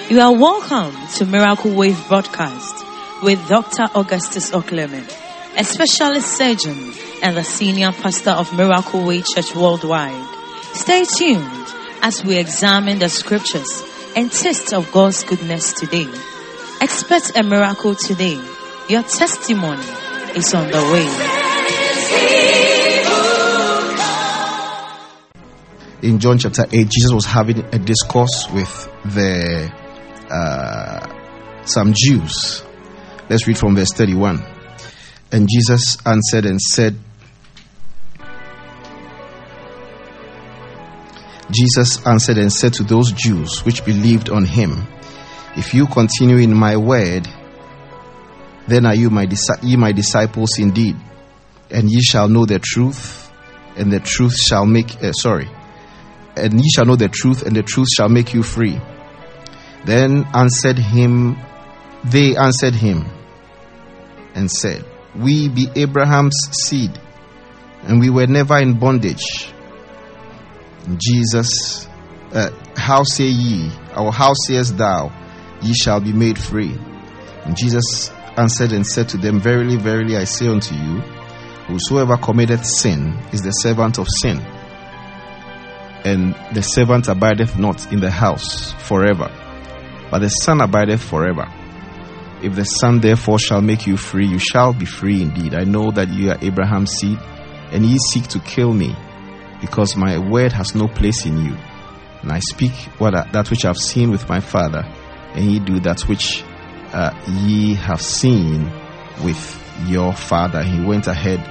You are welcome to Miracle Wave Broadcast with Dr. Augustus Oklemen, a specialist surgeon and the senior pastor of Miracle Way Church Worldwide. Stay tuned as we examine the scriptures and taste of God's goodness today. Expect a miracle today. Your testimony is on the way. In John chapter 8, Jesus was having a discourse with some Jews. Let's read from verse 31. And Jesus answered and said, to those Jews which believed on him, if you continue in my word, then are you my disciples indeed, and ye shall know the truth, and the truth shall make and ye shall know the truth, and the truth shall make you free. Then they answered him and said, we be Abraham's seed, and we were never in bondage. Jesus, how say ye, or how sayest thou, ye shall be made free? And Jesus answered and said to them, verily, verily, I say unto you, whosoever committeth sin is the servant of sin. And the servant abideth not in the house forever, but the Son abideth forever. If the Son therefore shall make you free, you shall be free indeed. I know that you are Abraham's seed, and ye seek to kill me, because my word has no place in you. And I speak that which I have seen with my Father, and ye do that which ye have seen with your father. He went ahead.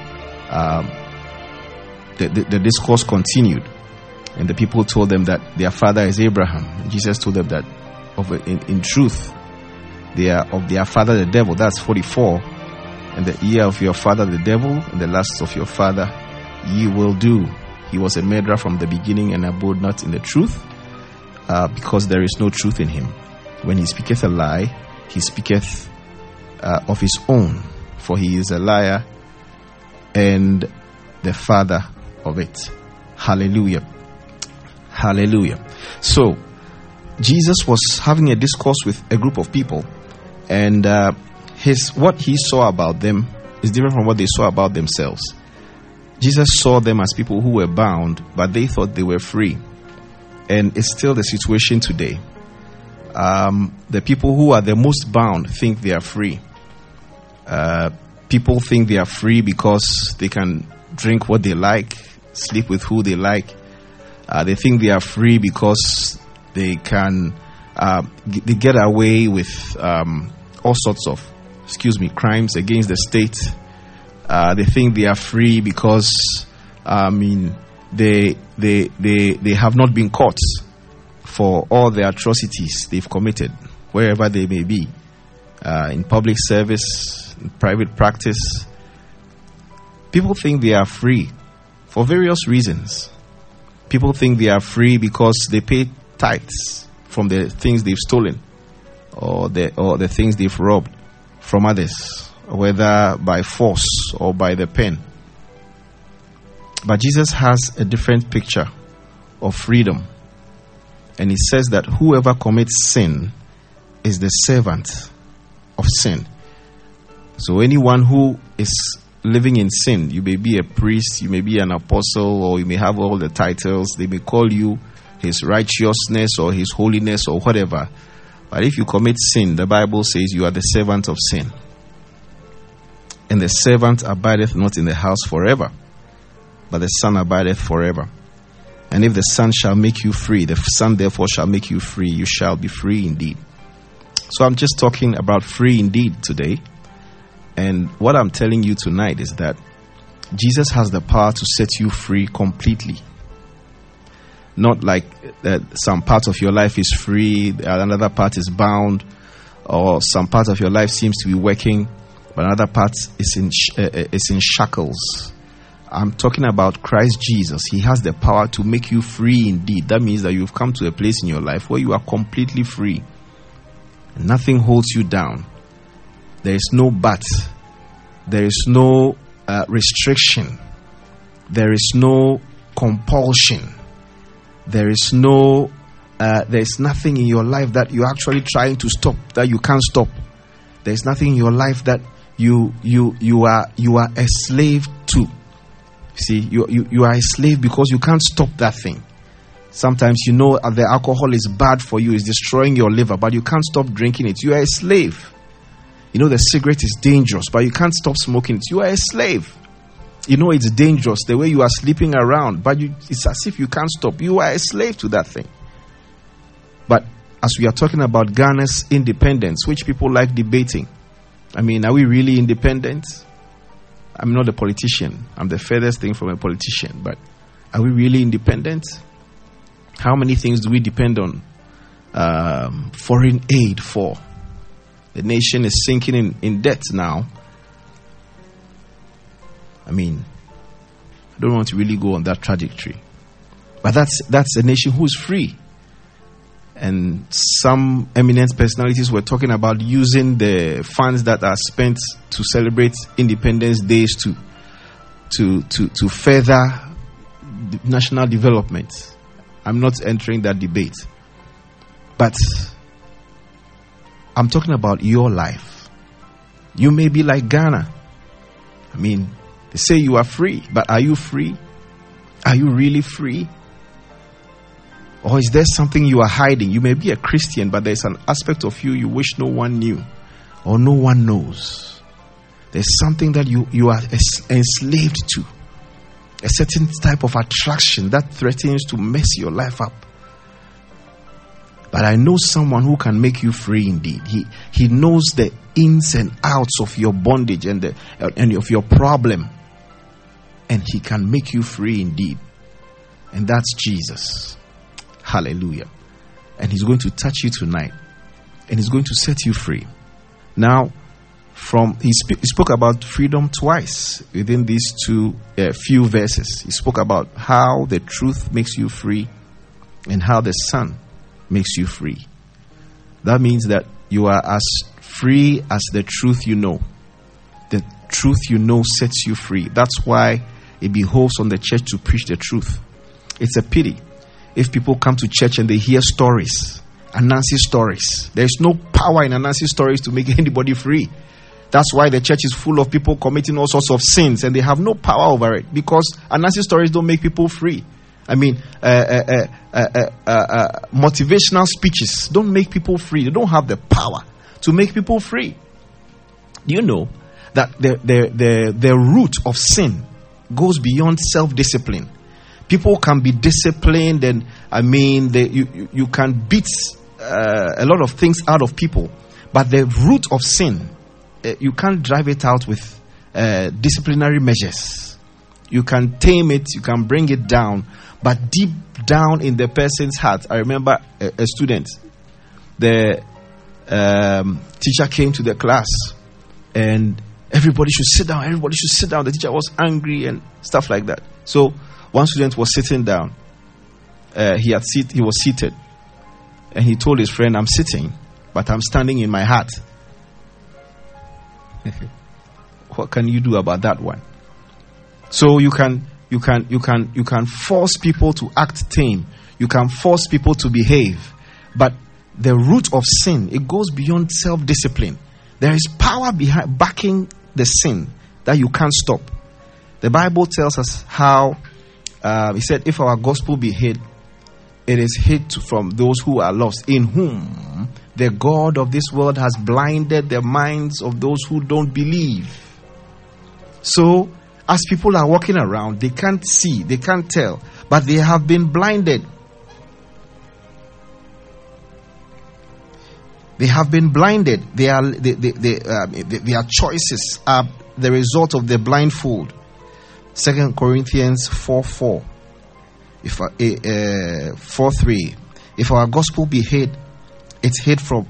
The discourse continued, and the people told them that their father is Abraham. And Jesus told them that in truth they are of their father the devil. That's 44. And the year of your father the devil, and the last of your father ye will do. He was a murderer from the beginning, and abode not in the truth, because there is no truth in him. When he speaketh a lie, he speaketh of his own, for he is a liar and the father of it. Hallelujah. Hallelujah. So Jesus was having a discourse with a group of people, and what he saw about them is different from what they saw about themselves. Jesus saw them as people who were bound, but they thought they were free. And it's still the situation today. The people who are the most bound think they are free. People think they are free because they can drink what they like, sleep with who they like. They think they are free because they can they get away with all sorts of crimes against the state. They think they are free because they have not been caught for all the atrocities they've committed, wherever they may be, in public service, in private practice. People think they are free for various reasons. People think they are free because they pay tithes from the things they've stolen, or the things they've robbed from others, whether by force or by the pen. But Jesus has a different picture of freedom. And he says that whoever commits sin is the servant of sin. So anyone who is living in sin, you may be a priest, you may be an apostle, or you may have all the titles. They may call you his righteousness or his holiness or whatever. But if you commit sin, the Bible says you are the servant of sin. And the servant abideth not in the house forever, but the Son abideth forever. And if the Son shall make you free, the Son therefore shall make you free, you shall be free indeed. So I'm just talking about free indeed today. And what I'm telling you tonight is that Jesus has the power to set you free completely. Not like some part of your life is free, another part is bound, or some part of your life seems to be working, but another part is in shackles. I'm talking about Christ Jesus. He has the power to make you free indeed. That means that you've come to a place in your life where you are completely free. Nothing holds you down. There is no but. There is no restriction. There is no compulsion. There is no there's nothing in your life that you're actually trying to stop, that you can't stop. There's nothing in your life that you are a slave to. See, you are a slave because you can't stop that thing. Sometimes you know the alcohol is bad for you, it's destroying your liver, but you can't stop drinking it. You are a slave. You know the cigarette is dangerous, but you can't stop smoking it. You are a slave. You know it's dangerous the way you are sleeping around, but it's as if you can't stop. You are a slave to that thing. But as we are talking about Ghana's independence, which people like debating, I mean, are we really independent? I'm not a politician. I'm the furthest thing from a politician. But are we really independent? How many things do we depend on foreign aid for? The nation is sinking in debt now. I mean, I don't want to really go on that trajectory. But that's a nation who is free. And some eminent personalities were talking about using the funds that are spent to celebrate Independence Days to further national development. I'm not entering that debate. But I'm talking about your life. You may be like Ghana. I mean, they say you are free, but are you free? Are you really free? Or is there something you are hiding? You may be a Christian, but there's an aspect of you wish no one knew or no one knows. There's something that you are enslaved to. A certain type of attraction that threatens to mess your life up. But I know someone who can make you free indeed. He knows the ins and outs of your bondage and of your problem. And he can make you free indeed. And that's Jesus. Hallelujah. And he's going to touch you tonight. And he's going to set you free. Now, he spoke about freedom twice within these few verses. He spoke about how the truth makes you free and how the Son makes you free. That means that you are as free as the truth you know. The truth you know sets you free. That's why it behoves on the church to preach the truth. It's a pity if people come to church and they hear stories, Anansi stories. There is no power in Anansi stories to make anybody free. That's why the church is full of people committing all sorts of sins and they have no power over it, because Anansi stories don't make people free. I mean, motivational speeches don't make people free. They don't have the power to make people free. Do you know that the root of sin goes beyond self-discipline? People can be disciplined, and I mean, you can beat a lot of things out of people, but the root of sin, you can't drive it out with disciplinary measures. You can tame it, you can bring it down, but deep down in the person's heart. I remember a student, the teacher came to the class and everybody should sit down. The teacher was angry and stuff like that. So one student was sitting down. He was seated, and he told his friend, "I'm sitting, but I'm standing in my heart." What can you do about that one? So you can force people to act tame. You can force people to behave, but the root of sin, it goes beyond self-discipline. There is power backing the sin that you can't stop. The Bible tells us how he said, if our gospel be hid, it is hid from those who are lost, in whom the God of this world has blinded the minds of those who don't believe. So, as people are walking around, they can't see, they can't tell, but they have been blinded. They have been blinded. Their choices are the result of the blindfold. 2 Corinthians 4:4. 4:3. If our gospel be hid, it's hid from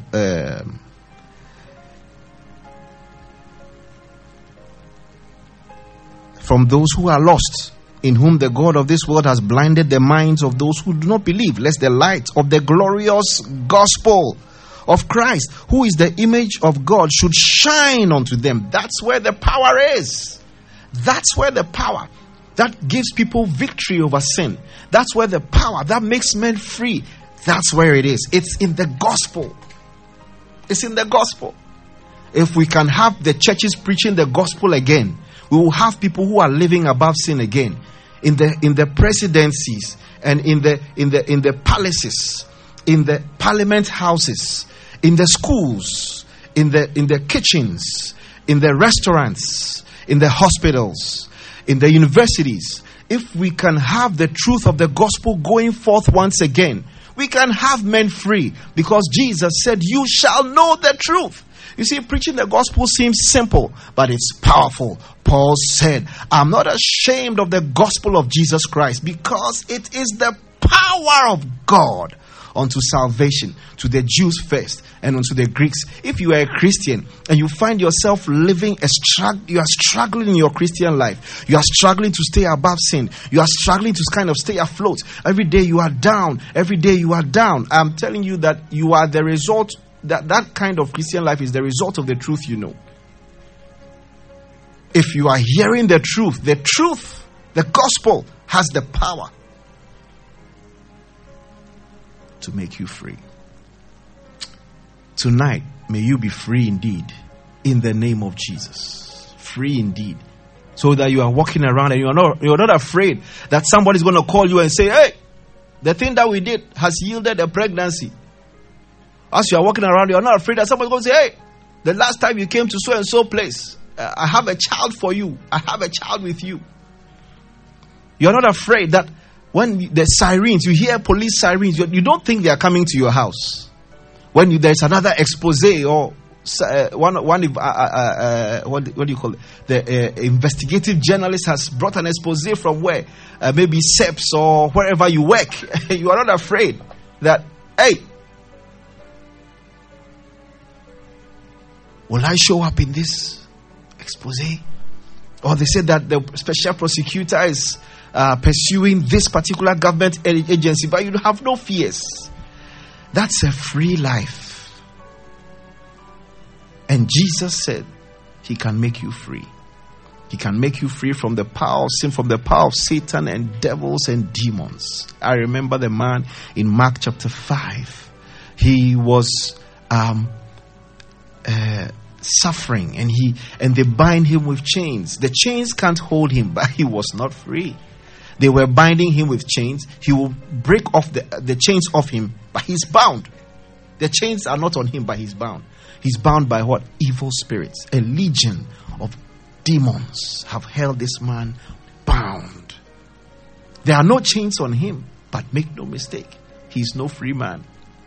those who are lost, in whom the God of this world has blinded the minds of those who do not believe, lest the light of the glorious gospel of Christ, who is the image of God, should shine unto them. That's where the power is. That's where the power that gives people victory over sin. That's where the power that makes men free. That's where it is. It's in the gospel. It's in the gospel. If we can have the churches preaching the gospel again, we will have people who are living above sin again. In the presidencies and in the palaces, in the parliament houses, in the schools, in the kitchens, in the restaurants, in the hospitals, in the universities. If we can have the truth of the gospel going forth once again, we can have men free, because Jesus said, "You shall know the truth." You see, preaching the gospel seems simple, but it's powerful. Paul said, "I'm not ashamed of the gospel of Jesus Christ, because it is the power of God unto salvation, to the Jews first and unto the Greeks." If you are a Christian and you find yourself living you are struggling in your Christian life, you are struggling to stay above sin, you are struggling to kind of stay afloat, every day you are down, I'm telling you that you are the result. That kind of Christian life is the result of the truth you know. If you are hearing the truth, the gospel has the power to make you free. Tonight, may you be free indeed, in the name of Jesus. Free indeed. So that you are walking around and you're not afraid that somebody's going to call you and say, "Hey, the thing that we did has yielded a pregnancy." As you are walking around, you are not afraid that somebody's going to say, "Hey, the last time you came to so and so place, I have a child for you. I have a child with you." You are not afraid that when the sirens, you hear police sirens, you don't think they are coming to your house. When there's another expose or what do you call it? The investigative journalist has brought an expose from where, maybe SEPS or wherever you work. You are not afraid that, "Hey, will I show up in this expose?" Or they said that the special prosecutor is pursuing this particular government agency, but you have no fears. That's a free life. And Jesus said he can make you free. He can make you free from the power of sin, from the power of Satan and devils and demons. I remember the man in Mark chapter 5. He was suffering, and they bind him with chains. The chains can't hold him, but he was not free. They were binding him with chains. He will break off the chains off him, but he's bound. The chains are not on him, but he's bound. He's bound by what? Evil spirits. A legion of demons have held this man bound. There are no chains on him, but make no mistake, he's no free man.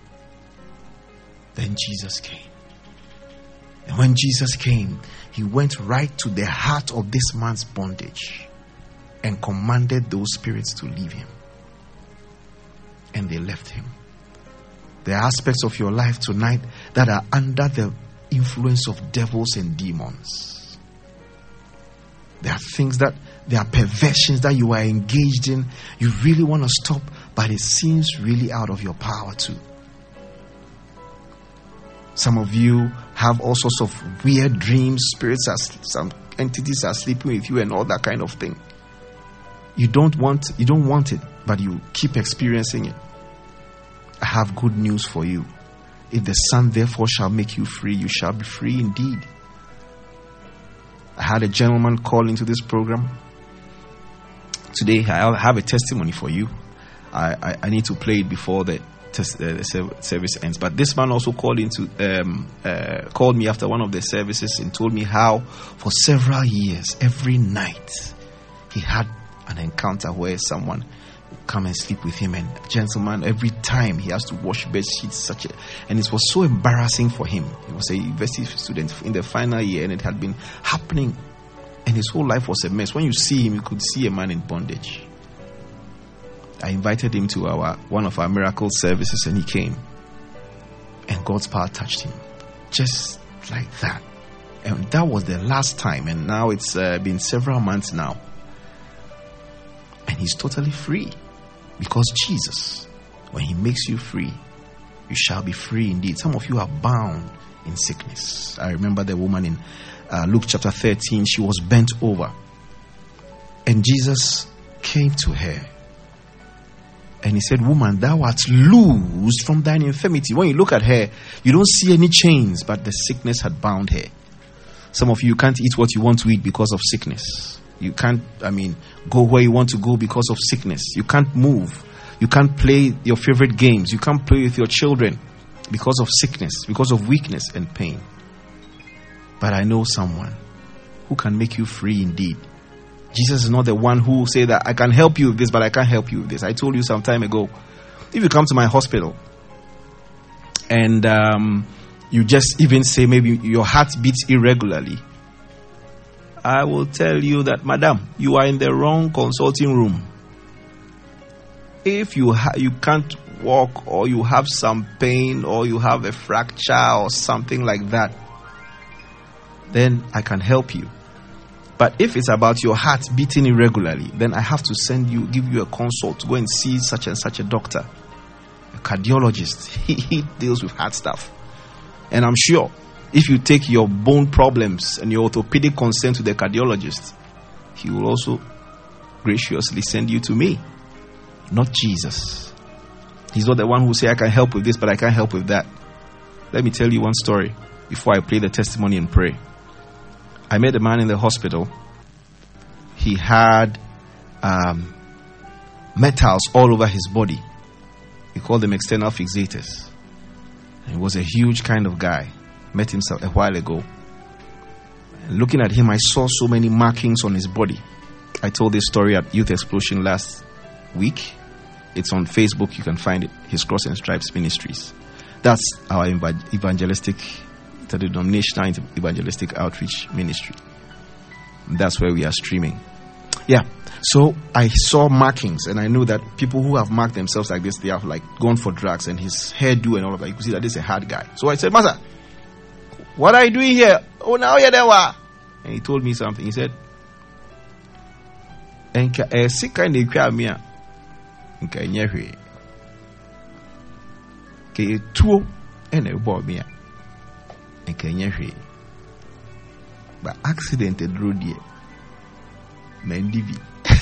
Then Jesus came. And when Jesus came, he went right to the heart of this man's bondage and commanded those spirits to leave him. And they left him. There are aspects of your life tonight that are under the influence of devils and demons. There are things there are perversions that you are engaged in. You really want to stop, but it seems really out of your power too. Some of you have all sorts of weird dreams. Some entities are sleeping with you and all that kind of thing. You don't want it, but you keep experiencing it. I have good news for you. If the Son therefore shall make you free, you shall be free indeed. I had a gentleman call into this program. Today I have a testimony for you. I need to play it before the service ends. But this man also called me after one of the services and told me how for several years, every night, he had an encounter where someone would come and sleep with him, and gentleman, every time he has to wash bed sheets, and it was so embarrassing for him. He was a university student in the final year, and it had been happening, and his whole life was a mess. When you see him, you could see a man in bondage. I invited him to one of our miracle services, and he came, and God's power touched him just like that. And that was the last time, and now it's been several months now, and he's totally free, because Jesus, when he makes you free, you shall be free indeed. Some of you are bound in sickness. I remember the woman in Luke chapter 13. She was bent over, and Jesus came to her And he said, woman, thou art loosed from thine infirmity. When you look at her, you don't see any chains, but the sickness had bound her. Some of you can't eat what you want to eat because of sickness. You can't, go where you want to go because of sickness. You can't move. You can't play your favorite games. You can't play with your children because of sickness, because of weakness and pain. But I know someone who can make you free indeed. Jesus is not the one who will say that I can help you with this, but I can't help you with this. I told you some time ago, if you come to my hospital and you just even say maybe your heart beats irregularly, I will tell you that, madam, you are in the wrong consulting room. If you can't walk, or you have some pain, or you have a fracture or something like that, then I can help you. But if it's about your heart beating irregularly, then I have to give you a consult to go and see such and such a doctor, a cardiologist. He deals with heart stuff. And I'm sure if you take your bone problems and your orthopedic concern to the cardiologist, he will also graciously send you to me, not Jesus. He's not the one who say I can help with this, but I can't help with that. Let me tell you one story before I play the testimony and pray. I met a man in the hospital. He had metals all over his body. We call them external fixators. He was a huge kind of guy. Met him a while ago. And looking at him, I saw so many markings on his body. I told this story at Youth Explosion last week. It's on Facebook. You can find it. His Cross and Stripes Ministries. That's our evangelistic, the denominational evangelistic outreach ministry. That's where we are streaming. Yeah. So I saw markings, and I knew that people who have marked themselves like this, they have like gone for drugs, and his hairdo and all of that. You can see that this is a hard guy. So I said, Master, what are you doing here? Oh, now you're there. And he told me something. He said, sick kind of crowd. But accidented road here. Mendivi.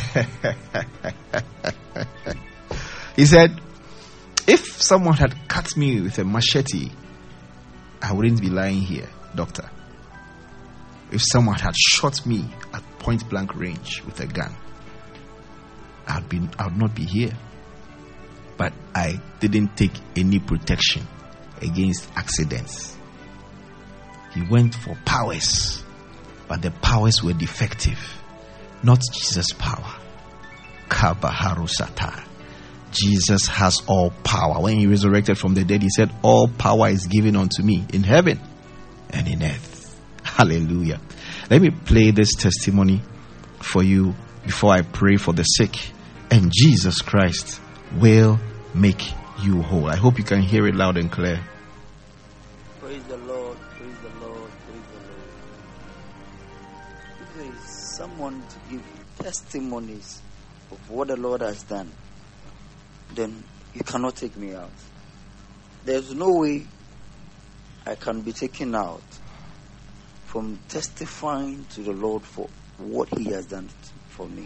He said, if someone had cut me with a machete, I wouldn't be lying here, doctor. If someone had shot me at point blank range with a gun, I would not be here. But I didn't take any protection against accidents. He went for powers, but the powers were defective. Not Jesus' power. Kabaharusata. Jesus has all power. When he resurrected from the dead, he said, all power is given unto me in heaven and in earth. Hallelujah. Let me play this testimony for you before I pray for the sick. And Jesus Christ will make you whole. I hope you can hear it loud and clear. Praise the Lord, praise the Lord, praise the Lord. If there is someone to give testimonies of what the Lord has done, then you cannot take me out. There's no way I can be taken out from testifying to the Lord for what he has done for me.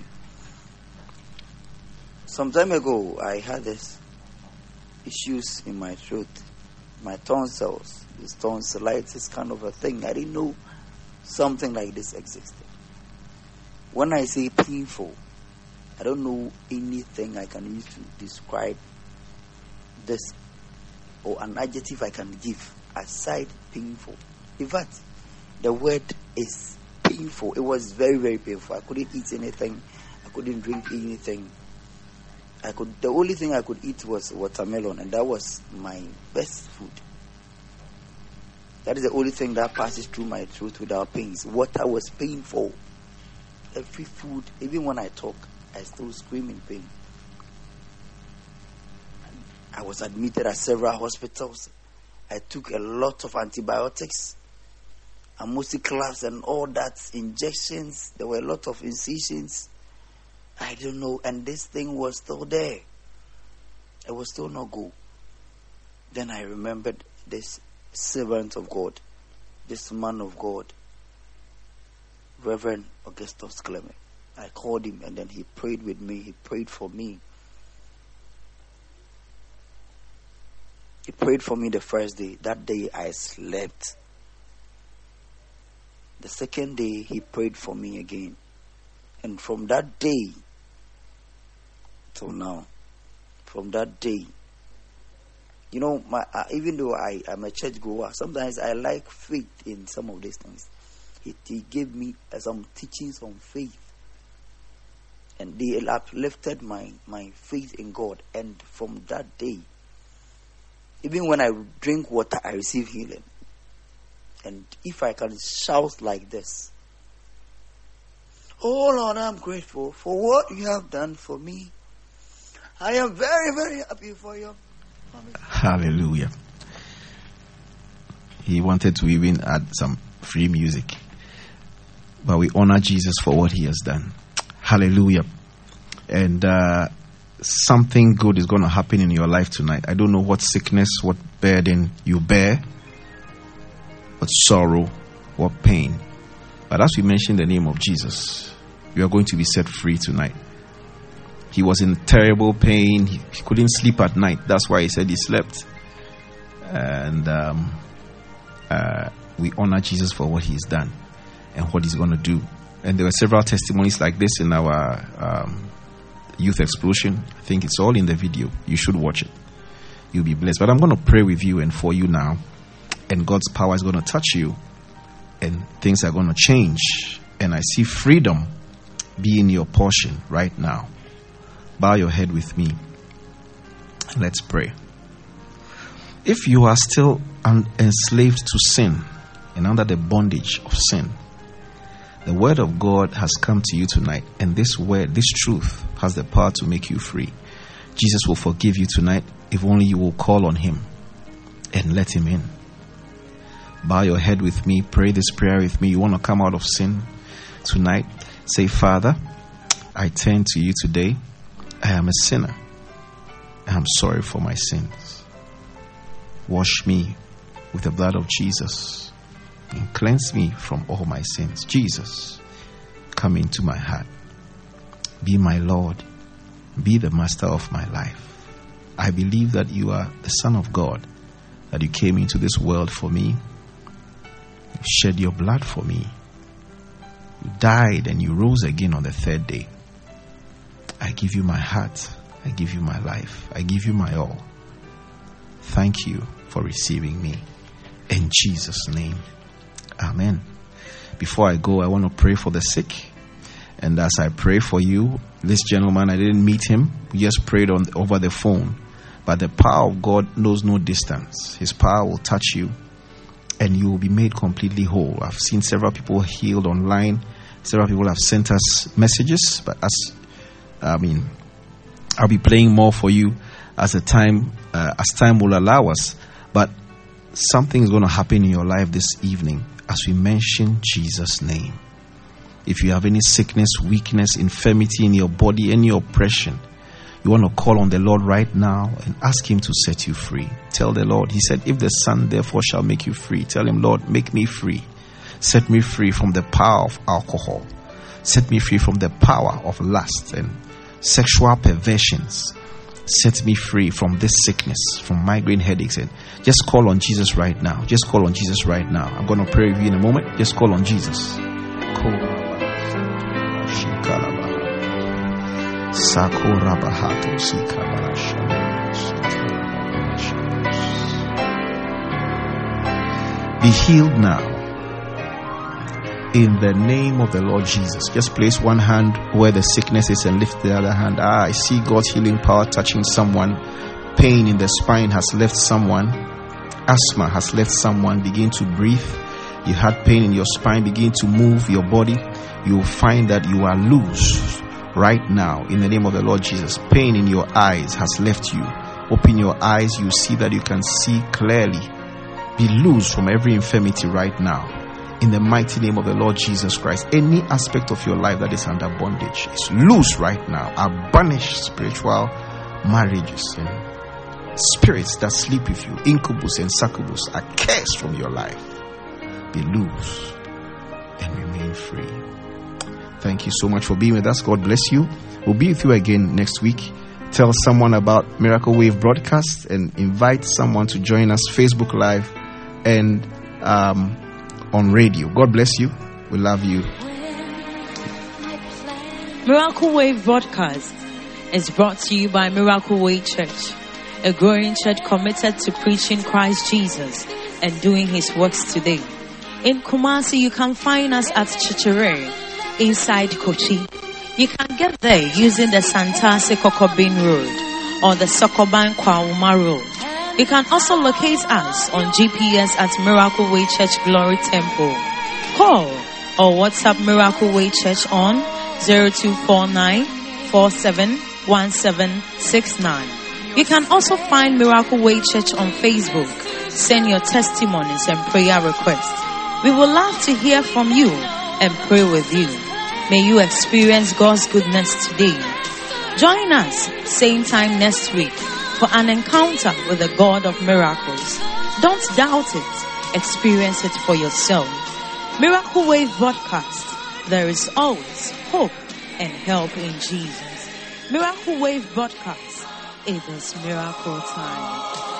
Some time ago, I had this issues in my throat, my tonsils, this tonsillitis kind of a thing. I didn't know something like this existed. When I say painful, I don't know anything I can use to describe this or an adjective I can give aside painful. In fact, the word is painful. It was very, very painful. I couldn't eat anything. I couldn't drink anything. The only thing I could eat was watermelon, and that was my best food. That is the only thing that passes through my throat without pains. Water was painful. Every food, even when I talk, I still scream in pain. I was admitted at several hospitals. I took a lot of antibiotics, amoxicillin and all that, injections. There were a lot of incisions. I don't know, and this thing was still there. It was still not go. Then I remembered this servant of God, this man of God, Reverend Augustus Clement. I called him, and then he prayed with me. He prayed for me. He prayed for me the first day. That day I slept. The second day he prayed for me again. And from that day till now, from that day, you know, even though I'm a church goer, sometimes I like faith in some of these things. He gave me some teachings on faith. And they uplifted my faith in God. And from that day, even when I drink water, I receive healing. And if I can shout like this, oh Lord, I'm grateful for what you have done for me. I am very, very happy for you. Hallelujah. He wanted to even add some free music. But we honor Jesus for what he has done. Hallelujah. And something good is going to happen in your life tonight. I don't know what sickness, what burden you bear, what sorrow, what pain. But as we mentioned the name of Jesus, you are going to be set free tonight. He was in terrible pain. He couldn't sleep at night. That's why he said he slept. And we honor Jesus for what he's done and what he's going to do. And there were several testimonies like this in our youth explosion. I think it's all in the video. You should watch it. You'll be blessed. But I'm going to pray with you and for you now. And God's power is going to touch you. And things are going to change. And I see freedom being your portion right now. Bow your head with me. Let's pray. If you are still enslaved to sin and under the bondage of sin, the word of God has come to you tonight, and this word, this truth, has the power to make you free. Jesus will forgive you tonight if only you will call on him and let him in. Bow your head with me. Pray this prayer with me. You want to come out of sin tonight? Say, Father, I turn to you today. I am a sinner. I am sorry for my sins. Wash me with the blood of Jesus and cleanse me from all my sins. Jesus, come into my heart. Be my Lord. Be the master of my life. I believe that you are the Son of God, that you came into this world for me. You shed your blood for me. You died and you rose again on the third day. I give you my heart. I give you my life. I give you my all. Thank you for receiving me. In Jesus' name. Amen. Before I go, I want to pray for the sick. And as I pray for you, this gentleman, I didn't meet him. We just prayed over the phone. But the power of God knows no distance. His power will touch you and you will be made completely whole. I've seen several people healed online. Several people have sent us messages. But I'll be playing more for you as time will allow us. But something is going to happen in your life this evening as we mention Jesus' name. If you have any sickness, weakness, infirmity in your body, any oppression, you want to call on the Lord right now and ask him to set you free. Tell the Lord, he said, if the Son therefore shall make you free, tell him, Lord, make me free. Set me free from the power of alcohol. Set me free from the power of lust and sexual perversions. Set me free from this sickness, from migraine headaches. And just call on Jesus right now. Just call on Jesus right now. I'm going to pray with you in a moment. Just call on Jesus. Be healed now. In the name of the Lord Jesus. Just place one hand where the sickness is and lift the other hand. I see God's healing power touching someone. Pain in the spine has left someone. Asthma has left someone. Begin to breathe. You had pain in your spine. Begin to move your body. You will find that you are loose right now in the name of the Lord Jesus. Pain in your eyes has left you. Open your eyes. You see that you can see clearly. Be loose from every infirmity right now. In the mighty name of the Lord Jesus Christ, any aspect of your life that is under bondage is loose right now. I banish spiritual marriages and spirits that sleep with you, incubus and succubus, are cursed from your life. Be loose and remain free. Thank you so much for being with us. God bless you. We'll be with you again next week. tell someone about Miracle Wave Broadcast and invite someone to join us Facebook Live and on radio. God bless you. We love you. Miracle Wave Broadcast is brought to you by Miracle Way Church, a growing church committed to preaching Christ Jesus and doing his works today. In Kumasi, you can find us at Chichire, inside Kochi. You can get there using the Santase Kokobin Road or the Sokoban Kwauma Road. You can also locate us on GPS at Miracle Way Church Glory Temple. Call or WhatsApp Miracle Way Church on 0249 471769. You can also find Miracle Way Church on Facebook. Send your testimonies and prayer requests. We would love to hear from you and pray with you. May you experience God's goodness today. Join us same time next week for an encounter with the God of miracles. Don't doubt it. Experience it for yourself. Miracle Wave Broadcast. There is always hope and help in Jesus. Miracle Wave Broadcast. It is miracle time.